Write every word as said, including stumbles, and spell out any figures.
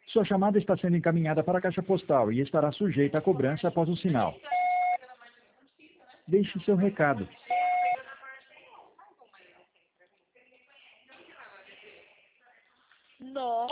Sua chamada está sendo encaminhada para a caixa postal e estará sujeita a cobrança após o sinal. Deixe seu recado. Nossa.